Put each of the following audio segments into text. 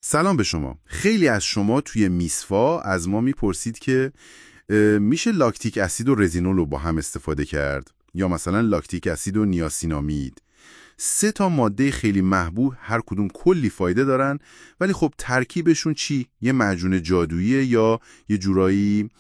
سلام به شما. خیلی از شما توی میسوا از ما میپرسید که میشه لاکتیک اسید و رتینول رو با هم استفاده کرد یا مثلا لاکتیک اسید و نیاسینامید. 3 تا ماده خیلی محبوب، هر کدوم کلی فایده دارن، ولی خب ترکیبشون چی؟ یه معجون جادویی یا یه جورایی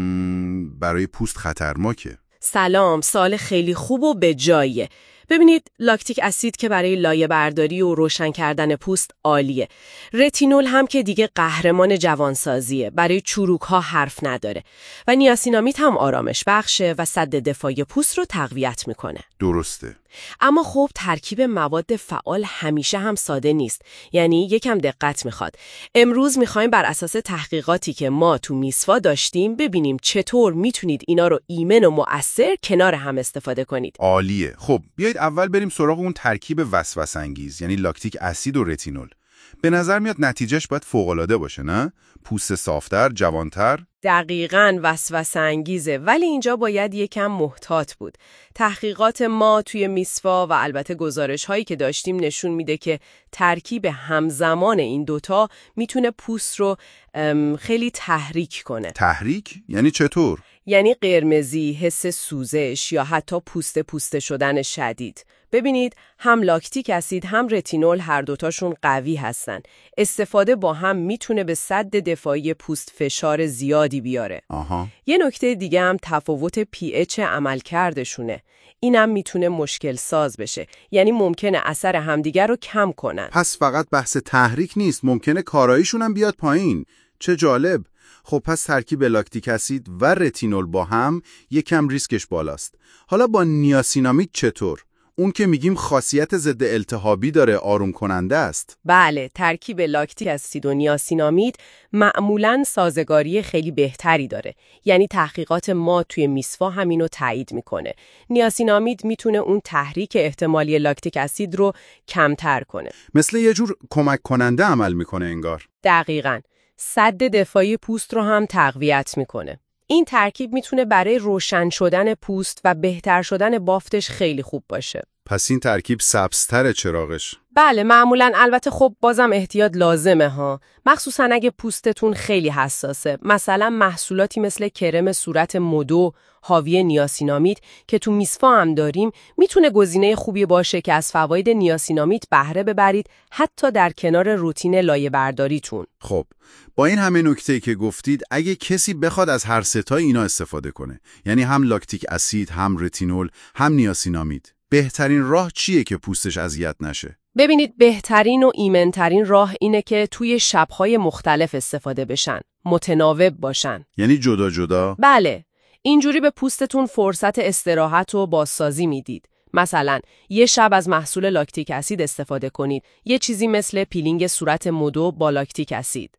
برای پوست خطرناکه؟ سلام، سوال خیلی خوب و به جاییه. ببینید، لاکتیک اسید که برای لایه برداری و روشن کردن پوست عالیه. رتینول هم که دیگه قهرمان جوانسازیه، برای چروک ها حرف نداره. و نیاسینامید هم آرامش بخشه و سد دفاعی پوست رو تقویت میکنه. درسته. اما خب ترکیب مواد فعال همیشه هم ساده نیست، یعنی یکم دقت میخواد. امروز میخوایم بر اساس تحقیقاتی که ما تو میسوا داشتیم ببینیم چطور میتونید اینا رو ایمن و مؤثر کنار هم استفاده کنید. عالیه. خب بیایید اول بریم سراغ اون ترکیب وسوسه‌انگیز، یعنی لاکتیک اسید و رتینول. به نظر میاد نتیجهش باید فوق‌العاده باشه، نه؟ پوست صافتر، جوانتر. دقیقاً وسوسه انگیزه، ولی اینجا باید یکم محتاط بود. تحقیقات ما توی میسوا و البته گزارش هایی که داشتیم نشون میده که ترکیب همزمان این دوتا میتونه پوست رو خیلی تحریک کنه. تحریک؟ یعنی چطور؟ یعنی قرمزی، حس سوزش یا حتی پوسته شدن شدید. ببینید، هم لاکتیک اسید هم رتینول هر دوتاشون قوی هستن. استفاده با هم میتونه به سد دفاعی پوست فشار زیادی بیاره. یه نکته دیگه هم تفاوت pH عملکردشونه. اینم میتونه مشکل ساز بشه. یعنی ممکنه اثر همدیگر رو کم کنن. پس فقط بحث تحریک نیست، ممکنه کاراییشون هم بیاد پایین. چه جالب. خب پس ترکیب لاکتیک اسید و رتینول با هم یکم ریسکش بالاست. حالا با نیاسینامید چطور؟ اون که میگیم خاصیت ضد التهابی داره، آروم کننده است. بله، ترکیب لاکتیک اسید و نیاسینامید معمولاً سازگاری خیلی بهتری داره. یعنی تحقیقات ما توی میسوا همینو تایید میکنه. نیاسینامید میتونه اون تحریک احتمالی لاکتیک اسید رو کمتر کنه. مثل یه جور کمک کننده عمل میکنه انگار. دقیقاً. سد دفاعی پوست رو هم تقویت میکنه. این ترکیب میتونه برای روشن شدن پوست و بهتر شدن بافتش خیلی خوب باشه. پس این ترکیب سبزتره چراغش؟ بله، معمولاً. البته خب بازم احتیاط لازمه ها. مخصوصاً اگه پوستتون خیلی حساسه. مثلا محصولاتی مثل کرم صورت مدو حاوی نیاسینامید که تو میسوا هم داریم میتونه گزینه خوبی باشه که از فواید نیاسینامید بهره ببرید، حتی در کنار روتین لایه برداریتون. خب با این همه نکته‌ای که گفتید، اگه کسی بخواد از هر 3 تا اینا استفاده کنه، یعنی هم لاکتیک اسید، هم رتینول، هم نیاسینامید، بهترین راه چیه که پوستش اذیت نشه؟ ببینید، بهترین و ایمن‌ترین راه اینه که توی شب‌های مختلف استفاده بشن، متناوب باشن. یعنی جدا جدا؟ بله. اینجوری به پوستتون فرصت استراحت و بازسازی میدید. مثلا یه شب از محصول لاکتیک اسید استفاده کنید، یه چیزی مثل پیلینگ صورت مدو با لاکتیک اسید.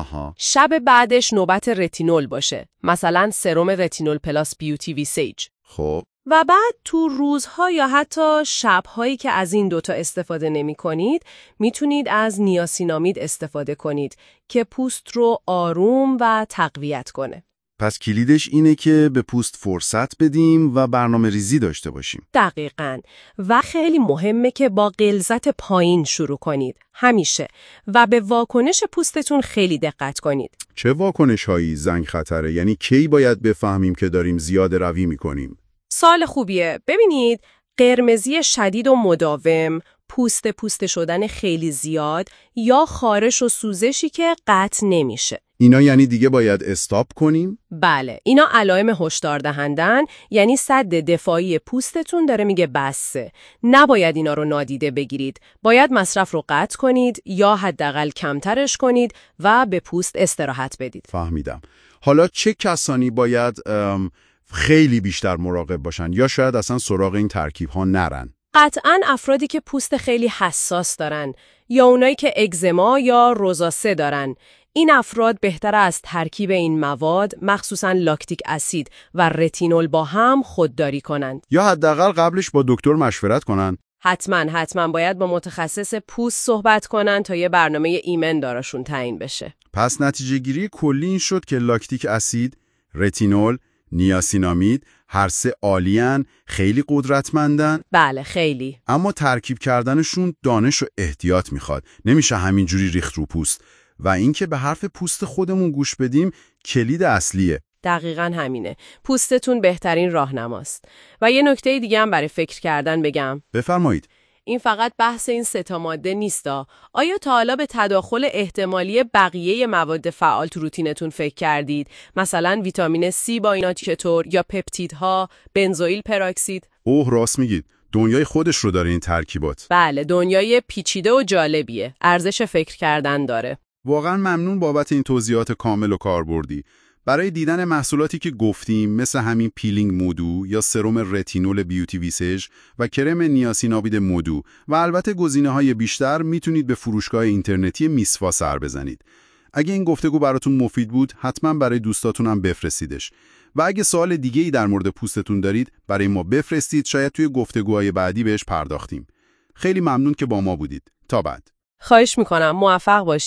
شب بعدش نوبت رتینول باشه، مثلا سرم رتینول پلاس بیوتی ویسیج. خب و بعد تو روزها یا حتی شب‌هایی که از این دوتا استفاده نمی کنید، میتونید از نیاسینامید استفاده کنید که پوست رو آروم و تقویت کنه. پس کلیدش اینه که به پوست فرصت بدیم و برنامه ریزی داشته باشیم. دقیقاً. و خیلی مهمه که با غلظت پایین شروع کنید، همیشه. و به واکنش پوستتون خیلی دقت کنید. چه واکنش هایی زنگ خطره؟ یعنی کی باید بفهمیم که داریم زیاده روی میکنیم؟ سوال خوبیه. ببینید، قرمزی شدید و مداوم، پوست شدن خیلی زیاد یا خارش و سوزشی که قطع نمیشه. اینا یعنی دیگه باید استاپ کنیم؟ بله، اینا علائم هشدار دهندن، یعنی سد دفاعی پوستتون داره میگه بسه. نباید اینا رو نادیده بگیرید. باید مصرف رو قطع کنید یا حداقل کمترش کنید و به پوست استراحت بدید. فهمیدم. حالا چه کسانی باید خیلی بیشتر مراقب باشن یا شاید اصلا سراغ این ترکیب ها نرن؟ قطعاً افرادی که پوست خیلی حساس دارن یا اونایی که اگزما یا روزاسه دارن. این افراد بهتر از ترکیب این مواد، مخصوصاً لاکتیک اسید و رتینول با هم خودداری کنند. یا حداقل قبلش با دکتر مشورت کنن. حتماً باید با متخصص پوست صحبت کنن تا یه برنامه ایمن داراشون تعیین بشه. پس نتیجه گیری کلی این شد که لاکتیک اسید، رتینول، نیاسینامید هر سه عالیان، خیلی قدرتمندن. بله خیلی. اما ترکیب کردنشون دانش و احتیاط میخواد. نمیشه همینجوری ریخت رو پوست. و اینکه به حرف پوست خودمون گوش بدیم کلید اصلیه. دقیقاً همینه. پوستتون بهترین راهنماست. و یه نکته دیگه هم برای فکر کردن بگم. بفرمایید. این فقط بحث این 3 ماده نیستا. آیا تا حالا به تداخل احتمالی بقیه مواد فعال تو روتینتون فکر کردید؟ مثلا ویتامین C با اینا چطور؟ یا پپتیدها، بنزوئیل پراکسید؟ اوه راست میگید. دنیای خودش رو داره این ترکیبات. بله، دنیای پیچیده و جالبیه. ارزش فکر کردن داره. واقعا ممنون بابت این توضیحات کامل و کاربردی. برای دیدن محصولاتی که گفتیم مثل همین پیلینگ مودو یا سرم رتینول بیوتی ویسج و کرم نیاسینامید مودو و البته گزینه‌های بیشتر میتونید به فروشگاه اینترنتی میسوا سر بزنید. اگه این گفتگو براتون مفید بود حتما برای دوستاتون هم بفرستیدش. و اگه سوال دیگه‌ای در مورد پوستتون دارید برای ما بفرستید، شاید توی گفتگوهای بعدی بهش پرداختیم. خیلی ممنون که با ما بودید. تا بعد. خواهش میکنم. موفق باشید.